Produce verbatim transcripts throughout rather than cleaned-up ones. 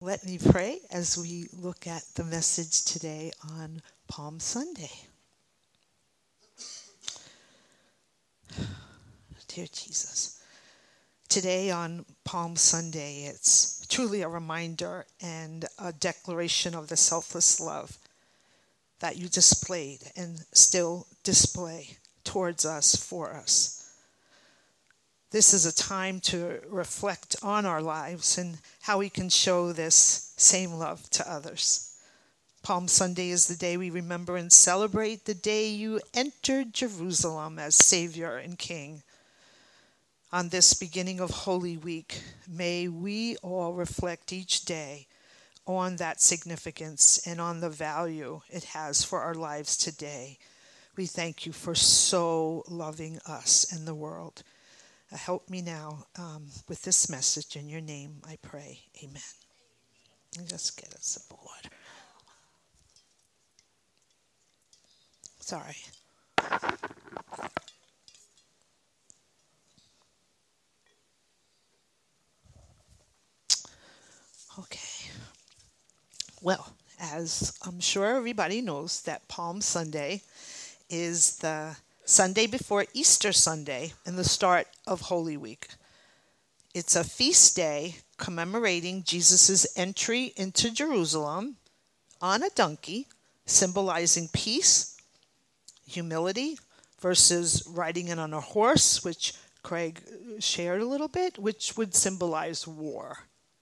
Let me pray as we look at the message today on Palm Sunday. Dear Jesus, today on Palm Sunday, it's truly a reminder and a declaration of the selfless love that you displayed and still display towards us, for us. This is a time to reflect on our lives and how we can show this same love to others. Palm Sunday is the day we remember and celebrate the day you entered Jerusalem as Savior and King. On this beginning of Holy Week, may we all reflect each day on that significance and on the value it has for our lives today. We thank you for so loving us and the world. Uh, help me now um, with this message. In your name I pray. Amen. And just get a sip of water. Sorry. Okay. Well, as I'm sure everybody knows, that Palm Sunday is the Sunday before Easter Sunday and the start of Holy Week. It's a feast day commemorating Jesus' entry into Jerusalem on a donkey, symbolizing peace, humility, versus riding in on a horse, which Craig shared a little bit, which would symbolize war.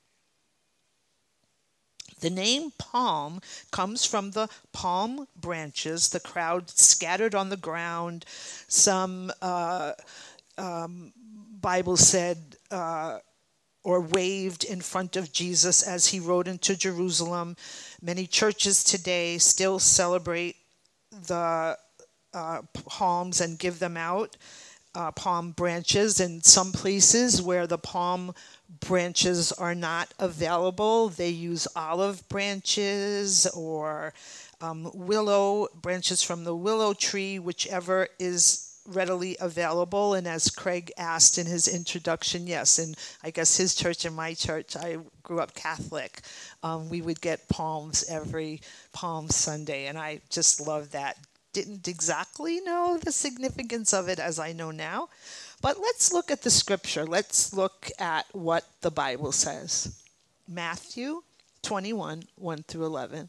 The name palm comes from the palm branches, the crowd scattered on the ground. Some uh, um, Bible said uh, or waved in front of Jesus as he rode into Jerusalem. Many churches today still celebrate the uh, palms and give them out, uh, palm branches. In some places where the palm branches are not available, they use olive branches or um, willow branches from the willow tree, whichever is readily available. And as Craig asked in his introduction, yes, and I guess his church and my church, I grew up Catholic, um, we would get palms every Palm Sunday, and I just love that. Didn't exactly know the significance of it as I know now. But let's look at the scripture. Let's look at what the Bible says. Matthew twenty-one, one through eleven.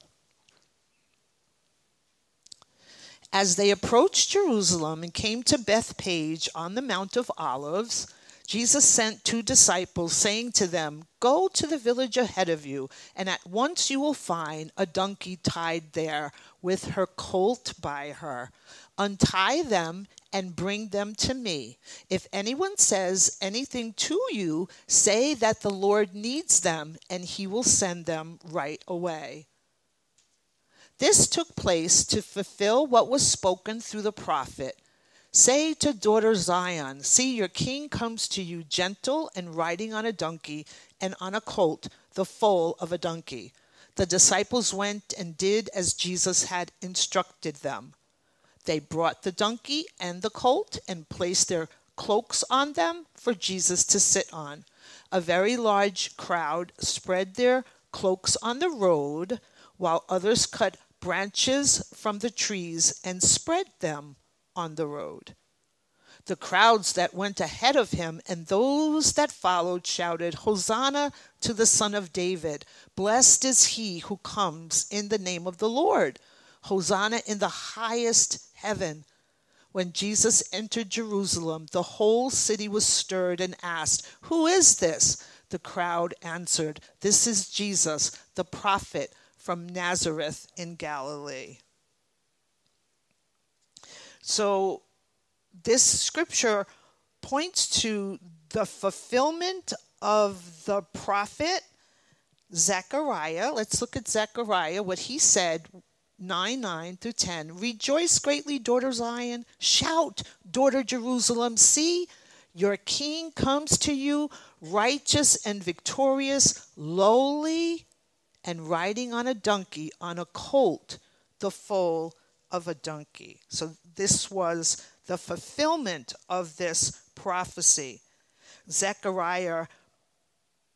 As they approached Jerusalem and came to Bethphage on the Mount of Olives, Jesus sent two disciples, saying to them, "Go to the village ahead of you, and at once you will find a donkey tied there with her colt by her. Untie them and bring them to me. If anyone says anything to you, say that the Lord needs them, and he will send them right away." This took place to fulfill what was spoken through the prophet. "Say to daughter Zion, see, your king comes to you gentle and riding on a donkey and on a colt, the foal of a donkey." The disciples went and did as Jesus had instructed them. They brought the donkey and the colt and placed their cloaks on them for Jesus to sit on. A very large crowd spread their cloaks on the road, while others cut branches from the trees and spread them on the road. The crowds that went ahead of him and those that followed shouted, "Hosanna to the Son of David. Blessed is he who comes in the name of the Lord. Hosanna in the highest heaven." When Jesus entered Jerusalem, the whole city was stirred and asked, "Who is this?" The crowd answered, "This is Jesus, the prophet from Nazareth in Galilee." So this scripture points to the fulfillment of the prophet Zechariah. Let's look at Zechariah, what he said, nine, nine through ten. "Rejoice greatly, daughter Zion. Shout, daughter Jerusalem. See, your king comes to you, righteous and victorious, lowly and riding on a donkey, on a colt, the foal of a donkey." So this was the fulfillment of this prophecy. Zechariah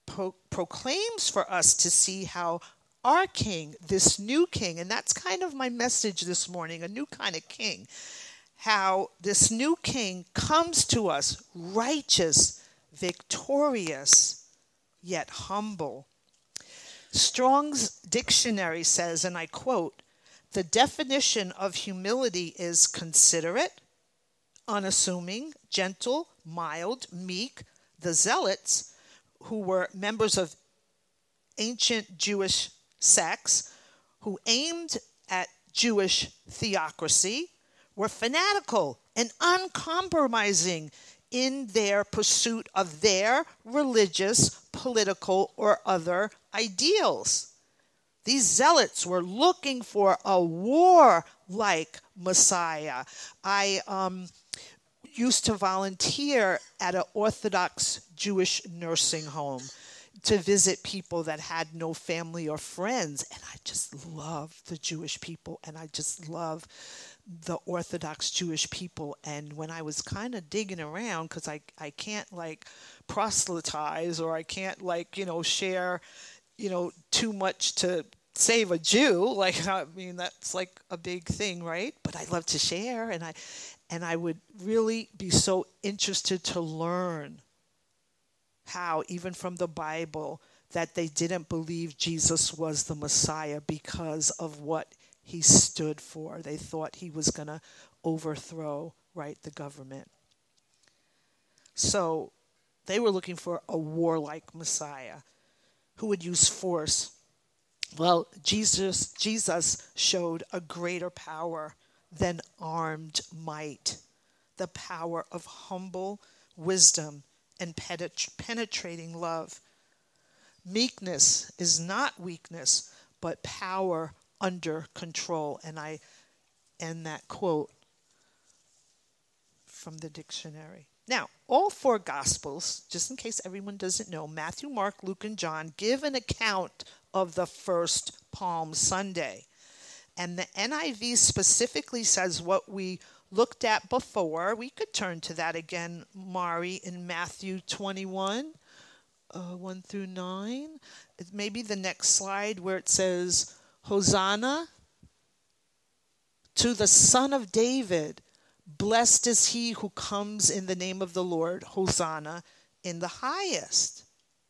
pro- proclaims for us to see how our king, this new king, and that's kind of my message this morning, a new kind of king, how this new king comes to us righteous, victorious, yet humble. Strong's dictionary says, and I quote, "The definition of humility is considerate, unassuming, gentle, mild, meek." The Zealots, who were members of ancient Jewish sects, who aimed at Jewish theocracy, were fanatical and uncompromising in their pursuit of their religious, political, or other ideals. These zealots were looking for a warlike Messiah. I um, used to volunteer at an Orthodox Jewish nursing home to visit people that had no family or friends. And I just love the Jewish people, and I just love the Orthodox Jewish people. And when I was kind of digging around, because I, I can't like proselytize, or I can't like, you know, share, you know, too much to save a Jew. Like, I mean, that's like a big thing, right? But I love to share, and I, and I would really be so interested to learn how, even from the Bible, that they didn't believe Jesus was the Messiah because of what he stood for. They thought he was going to overthrow, right, the government. So they were looking for a warlike Messiah who would use force. Well, Jesus, Jesus showed a greater power than armed might, the power of humble wisdom and penetrating love. Meekness is not weakness, but power under control. And I end that quote from the dictionary. Now, all four Gospels, just in case everyone doesn't know, Matthew, Mark, Luke, and John, give an account of the first Palm Sunday. And the N I V specifically says what we looked at before. We could turn to that again, Mari, in Matthew twenty-one, uh, one through nine. Maybe the next slide where it says, Hosanna to the Son of David. Blessed is he who comes in the name of the Lord. Hosanna in the highest.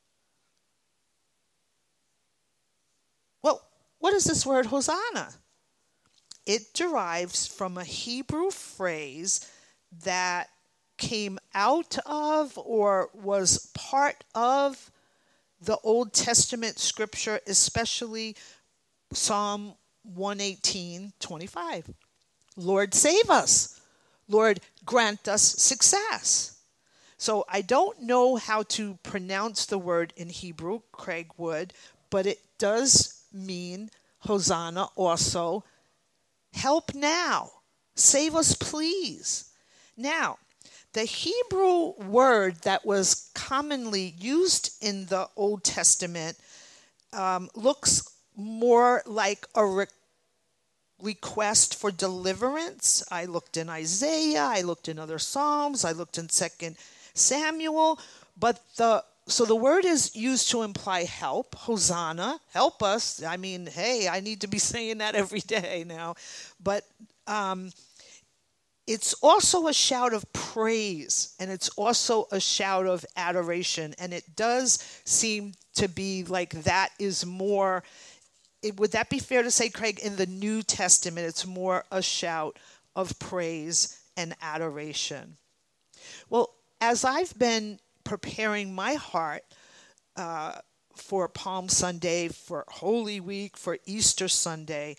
Well, what is this word Hosanna? It derives from a Hebrew phrase that came out of or was part of the Old Testament scripture, especially Psalm one eighteen, twenty-five. Lord, save us. Lord, grant us success. So I don't know how to pronounce the word in Hebrew, Craig would, but it does mean Hosanna also. Help now. Save us, please. Now, the Hebrew word that was commonly used in the Old Testament um, looks more like a re- request for deliverance. I looked in Isaiah, I looked in other Psalms, I looked in Second Samuel, but the so the word is used to imply help. Hosanna, help us. I mean, hey, I need to be saying that every day now. But um, it's also a shout of praise, and it's also a shout of adoration. And it does seem to be like that is more, it, would that be fair to say, Craig, in the New Testament, it's more a shout of praise and adoration. Well, as I've been preparing my heart uh, for Palm Sunday, for Holy Week, for Easter Sunday,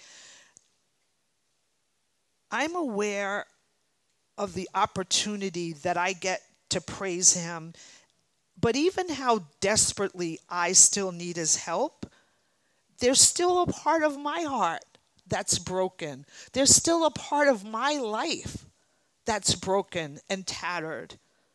I'm aware of the opportunity that I get to praise him, but even how desperately I still need his help. There's still a part of my heart that's broken. There's still a part of my life that's broken and tattered.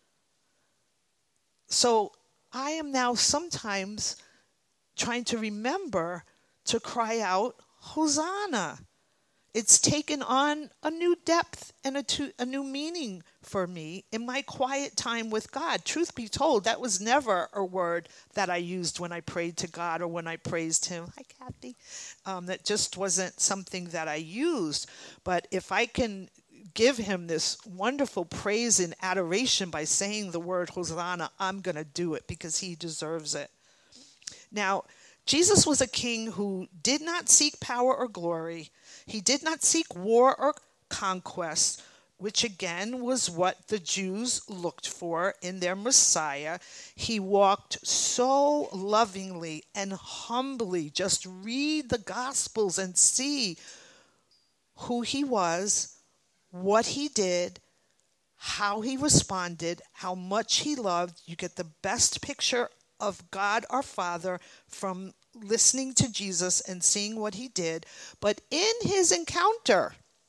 So I am now sometimes trying to remember to cry out, Hosanna. it's taken on a new depth and a, to, a new meaning for me in my quiet time with God. Truth be told, that was never a word that I used when I prayed to God or when I praised him. Hi, Kathy. Um, that just wasn't something that I used. But if I can give him this wonderful praise and adoration by saying the word Hosanna, I'm going to do it because he deserves it. Now, Jesus was a king who did not seek power or glory. He did not seek war or conquest, which again was what the Jews looked for in their Messiah. He walked so lovingly and humbly. Just read the Gospels and see who he was, what he did, how he responded, how much he loved. You get the best picture of God our Father from listening to Jesus and seeing what he did. But in his encounter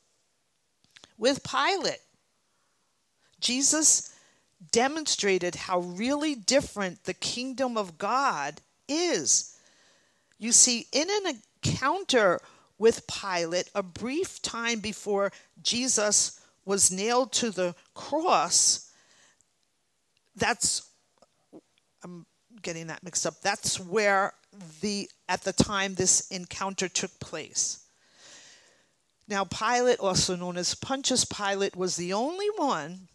with Pilate, Jesus demonstrated how really different the kingdom of God is. You see, in an encounter with Pilate, a brief time before Jesus was nailed to the cross, that's, I'm getting that mixed up, that's where the at the time this encounter took place. Now, Pilate, also known as Pontius Pilate, was the only one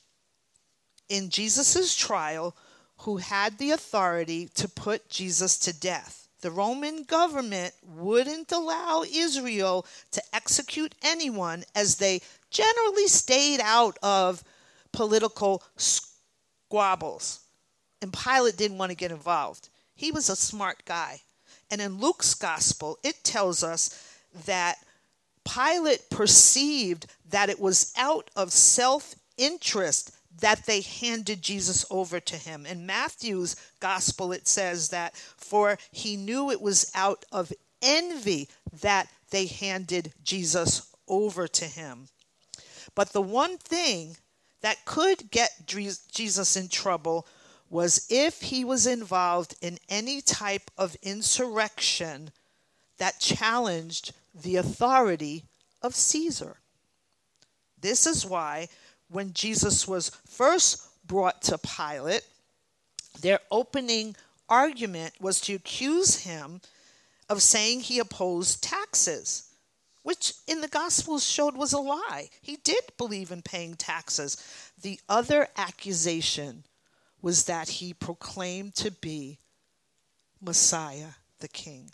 in Jesus' trial who had the authority to put Jesus to death. The Roman government wouldn't allow Israel to execute anyone, as they generally stayed out of political squabbles. And Pilate didn't want to get involved. He was a smart guy. And in Luke's gospel, it tells us that Pilate perceived that it was out of self-interest that they handed Jesus over to him. In Matthew's gospel, it says that, for he knew it was out of envy that they handed Jesus over to him. But the one thing that could get Jesus in trouble was if he was involved in any type of insurrection that challenged the authority of Caesar. This is why when Jesus was first brought to Pilate, their opening argument was to accuse him of saying he opposed taxes, which in the Gospels showed was a lie. He did believe in paying taxes. The other accusation was that he proclaimed to be Messiah, the King.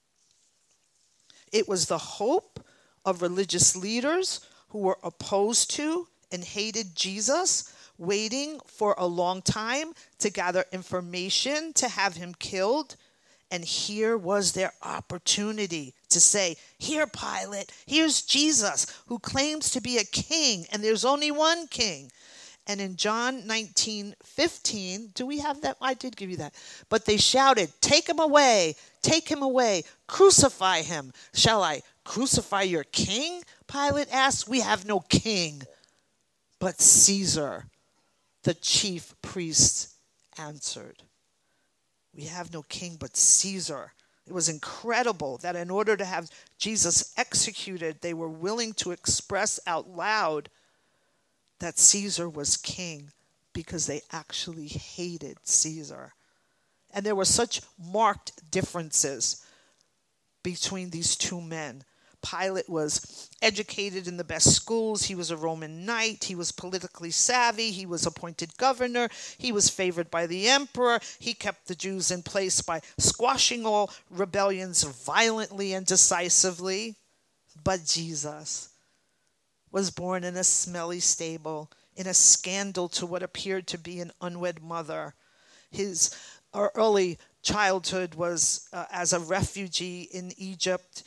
It was the hope of religious leaders who were opposed to and hated Jesus, waiting for a long time to gather information to have him killed. And here was their opportunity to say, here, Pilate, here's Jesus, who claims to be a king, and there's only one king. And in John nineteen fifteen, do we have that? I did give you that. But they shouted, take him away, take him away, crucify him. Shall I crucify your king? Pilate asked. We have no king but Caesar. The chief priests answered. We have no king but Caesar. It was incredible that in order to have Jesus executed, they were willing to express out loud that Caesar was king because they actually hated Caesar. And there were such marked differences between these two men. Pilate was educated in the best schools. He was a Roman knight. He was politically savvy. He was appointed governor. He was favored by the emperor. He kept the Jews in place by squashing all rebellions violently and decisively. But Jesus was born in a smelly stable, in a scandal to what appeared to be an unwed mother. His early childhood was uh, as a refugee in Egypt.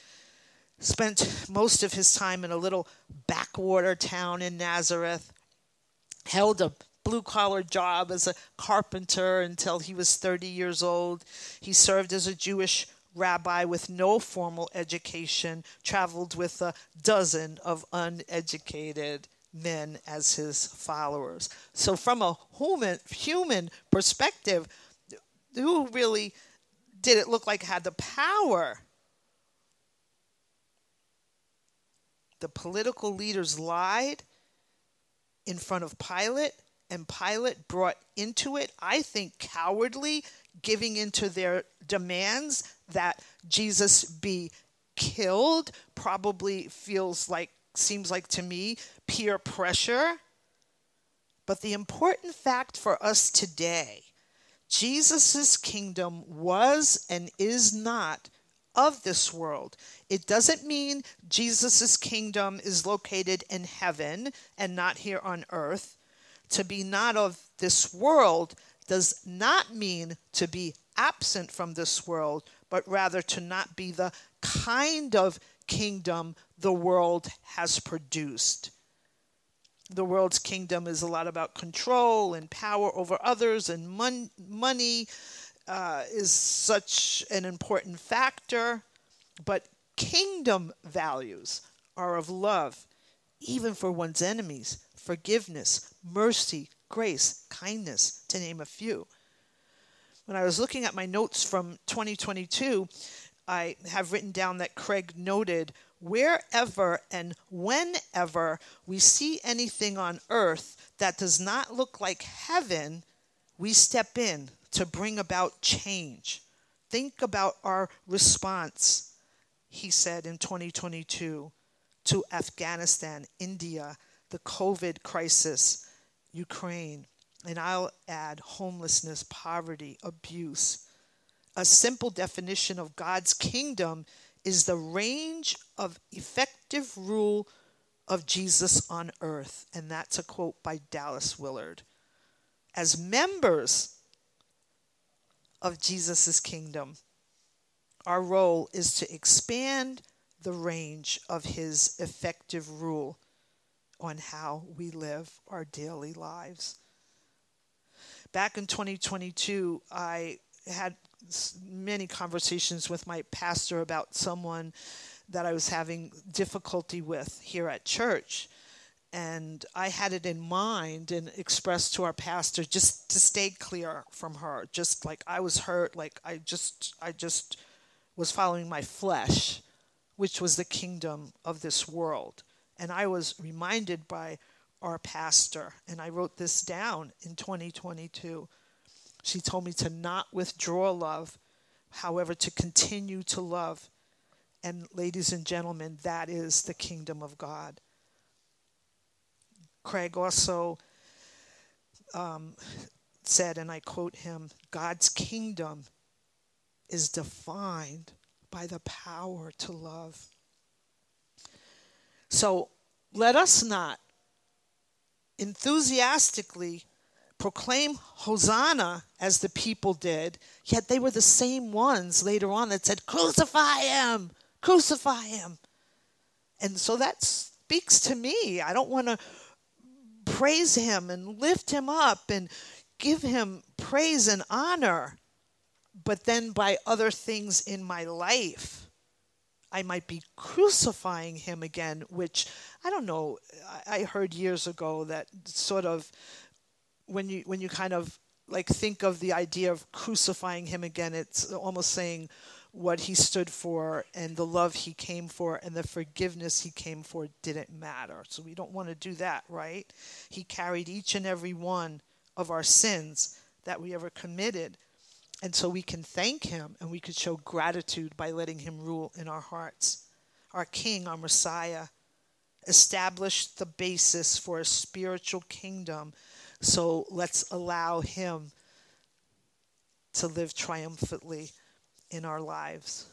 Spent most of his time in a little backwater town in Nazareth. Held a blue-collar job as a carpenter until he was thirty years old. He served as a Jewish rabbi with no formal education, traveled with a dozen of uneducated men as his followers. So from a human, human perspective, who really did it look like had the power the political leaders lied in front of Pilate, and Pilate brought into it, I think cowardly, giving into their demands that Jesus be killed, probably feels like, seems like to me, peer pressure. But the important fact for us today, Jesus' kingdom was and is not of this world. It doesn't mean Jesus' kingdom is located in heaven and not here on earth. To be not of this world does not mean to be absent from this world, but rather to not be the kind of kingdom the world has produced. The world's kingdom is a lot about control and power over others, and mon- money uh, is such an important factor. But kingdom values are of love, even for one's enemies, forgiveness, mercy, grace, kindness, to name a few. When I was looking at my notes from twenty twenty-two, I have written down that Craig noted, wherever and whenever we see anything on earth that does not look like heaven, we step in to bring about change. Think about our response, he said in twenty twenty-two, to Afghanistan, India, the COVID crisis, Ukraine, and I'll add homelessness, poverty, abuse. A simple definition of God's kingdom is the range of effective rule of Jesus on earth. And that's a quote by Dallas Willard. As members of Jesus' kingdom, our role is to expand the range of his effective rule on how we live our daily lives. Back in twenty twenty-two, I had many conversations with my pastor about someone that I was having difficulty with here at church. And I had it in mind and expressed to our pastor just to stay clear from her. Just like I was hurt, like I just, I just was following my flesh, which was the kingdom of this world. And I was reminded by our pastor, and I wrote this down in twenty twenty-two. She told me to not withdraw love, however, to continue to love. And ladies and gentlemen, that is the kingdom of God. Craig also um, said, and I quote him, God's kingdom is defined by the power to love. So let us not enthusiastically proclaim Hosanna as the people did, yet they were the same ones later on that said, crucify him, crucify him. And so that speaks to me. I don't want to praise him and lift him up and give him praise and honor, but then by other things in my life, I might be crucifying him again, which I don't know. I heard years ago that sort of when you when you kind of like think of the idea of crucifying him again, it's almost saying what he stood for and the love he came for and the forgiveness he came for didn't matter. So we don't want to do that, right? He carried each and every one of our sins that we ever committed. And so we can thank him and we could show gratitude by letting him rule in our hearts. Our King, our Messiah, established the basis for a spiritual kingdom. So let's allow him to live triumphantly in our lives.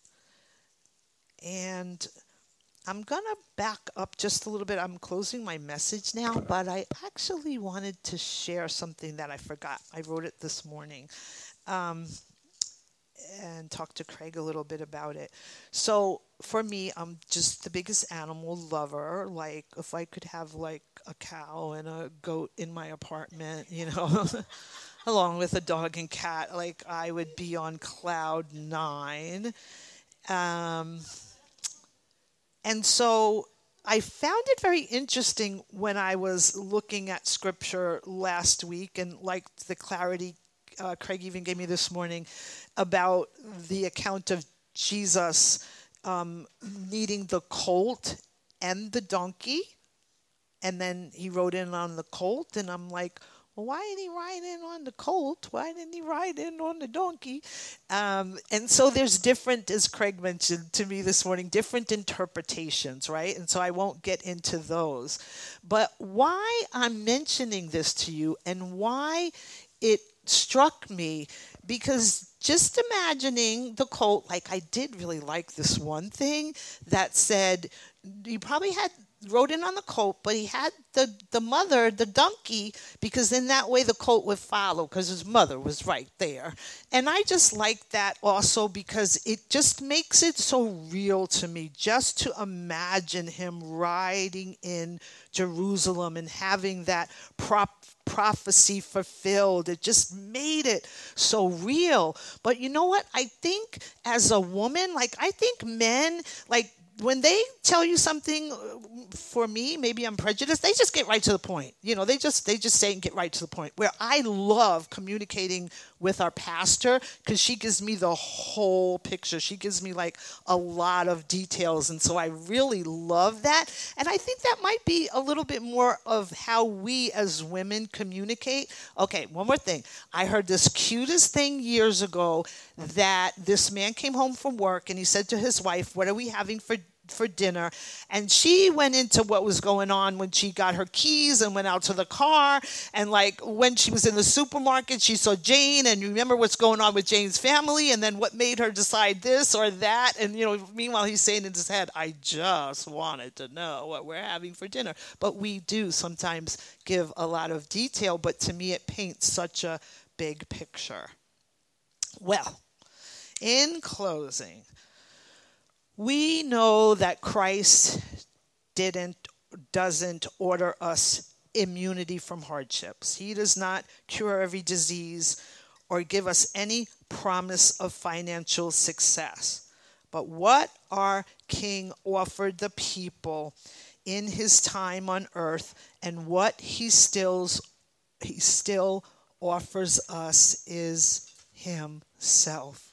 And I'm going to back up just a little bit. I'm closing my message now, but I actually wanted to share something that I forgot. I wrote it this morning. Um, and talk to Craig a little bit about it. So for me, I'm just the biggest animal lover. Like if I could have like a cow and a goat in my apartment, you know, along with a dog and cat, like I would be on cloud nine. Um, and so I found it very interesting when I was looking at scripture last week and like the clarity Uh, Craig even gave me this morning about the account of Jesus um, needing the colt and the donkey. And then he rode in on the colt, and I'm like, well, why didn't he ride in on the colt? Why didn't he ride in on the donkey? Um, and so there's different, as Craig mentioned to me this morning, different interpretations, right? And so I won't get into those. But why I'm mentioning this to you and why it struck me, because just imagining the colt, like I did really like this one thing that said, you probably had rode in on the colt, but he had the, the mother, the donkey, because then that way the colt would follow because his mother was right there. And I just like that also because it just makes it so real to me just to imagine him riding in Jerusalem and having that prop prophecy fulfilled. It just made it so real. But you know what? I think as a woman, like I think men, like when they tell you something, for me, maybe I'm prejudiced, they just get right to the point. You know, they just they just say and get right to the point. Where I love communicating with our pastor because she gives me the whole picture. She gives me like a lot of details. And so I really love that. And I think that might be a little bit more of how we as women communicate. Okay, one more thing. I heard this cutest thing years ago that this man came home from work and he said to his wife, what are we having for for dinner? And she went into what was going on when she got her keys and went out to the car. And like when she was in the supermarket, she saw Jane, and you remember what's going on with Jane's family, and then what made her decide this or that. And, you know, meanwhile, he's saying in his head, I just wanted to know what we're having for dinner. But we do sometimes give a lot of detail, but to me, it paints such a big picture. Well, in closing, we know that Christ didn't, doesn't order us immunity from hardships. He does not cure every disease or give us any promise of financial success. But what our King offered the people in his time on earth, and what he still, he still offers us, is himself.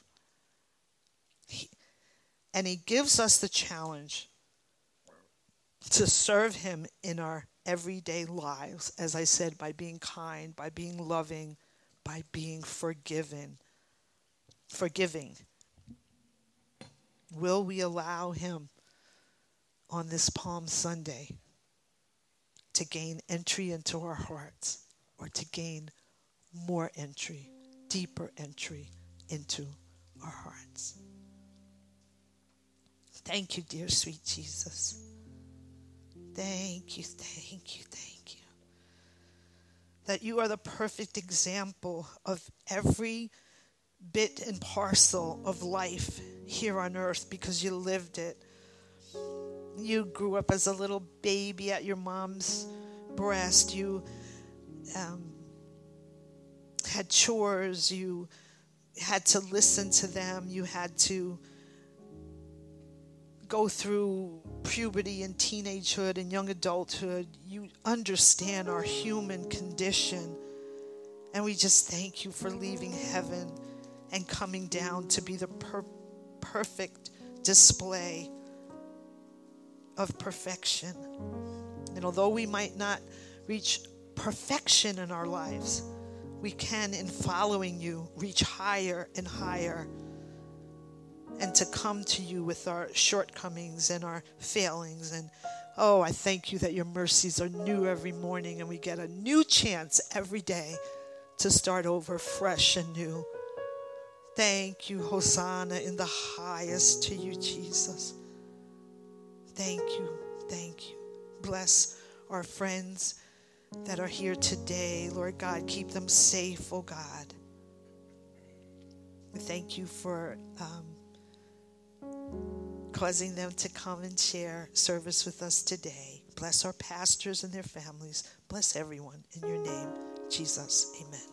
And he gives us the challenge to serve him in our everyday lives, as I said, by being kind, by being loving, by being forgiven, forgiving. Will we allow him on this Palm Sunday to gain entry into our hearts, or to gain more entry, deeper entry into our hearts? Thank you, dear sweet Jesus. Thank you, thank you, thank you. That you are the perfect example of every bit and parcel of life here on earth because you lived it. You grew up as a little baby at your mom's breast. You um, had chores. You had to listen to them. You had to go through puberty and teenagehood and young adulthood. You understand our human condition. And we just thank you for leaving heaven and coming down to be the per- perfect display of perfection. And although we might not reach perfection in our lives, we can, in following you, reach higher and higher, and to come to you with our shortcomings and our failings. And oh, I thank you that your mercies are new every morning, and we get a new chance every day to start over fresh and new. Thank you, Hosanna in the highest to you, Jesus. Thank you, thank you. Bless our friends that are here today. Lord God, keep them safe, oh God. We thank you for um, causing them to come and share service with us today. Bless our pastors and their families. Bless everyone in your name, Jesus. Amen.